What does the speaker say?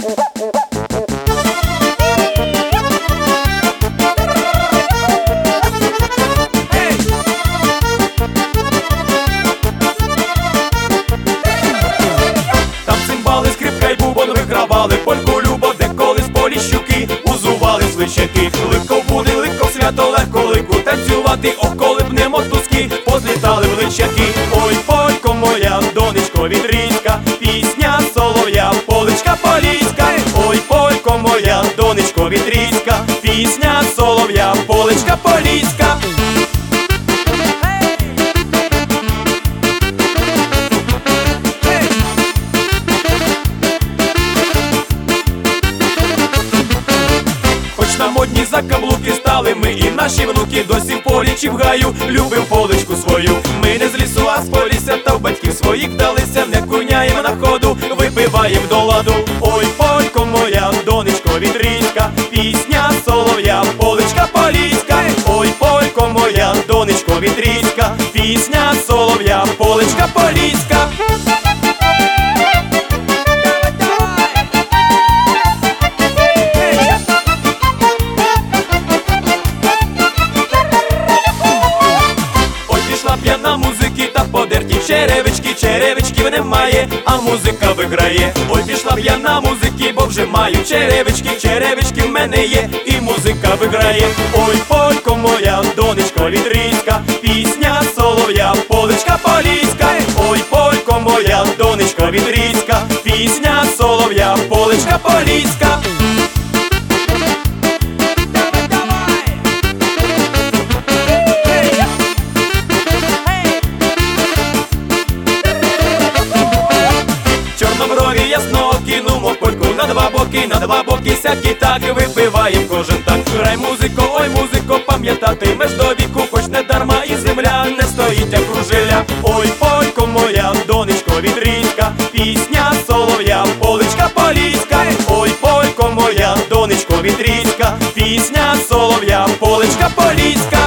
Там цимбали, скрипка й бубон вигравали, польку любов, де колись поліщуки узували свищаки. Легко буде, легко свято, легко лику танцювати, ох, коли б не мотузки позлітали в личаки. Ой, полько моя, донечко вітрійська, пісня солов'я, поличка поліська. Ой, полько моя, донечко вітрійська, пісня солов'я, поличка поліська. На модні закаблуки стали ми, і наші внуки досі в полі чи в гаю любим поличку свою. Ми не з лісу, а з полісся, та в батьків своїх вдалися, не куняємо на ходу, випиваєм до ладу. Ой, полько моя, донечко вітрійська, пісня солов'я, поличка поліська. Ой, полько моя, донечко вітрійська, пісня солов'я, поличка поліська. П'яна музики та подерті черевички, черевичків немає, а музика виграє. Ой, пішла п'яна музики, бо вже маю черевички, черевички в мене є, і музика виграє. Ой, полько моя, донечко вітрійська, пісня солов'я, поличка поліська. Ой, полько моя, донечко вітрійська, пісня солов'я, поличка поліська. Чорноброві ясно кинумо польку на два боки сякі, так випиваєм кожен так. Грай музико, ой музико, пам'ятатимеш до віку, хоч не дарма і земля не стоїть, як кружиля. Ой, полько моя, донечко вітрійська, пісня солов'я, поличка поліська. Ой, полько моя, донечко вітрійська, пісня солов'я, поличка поліська.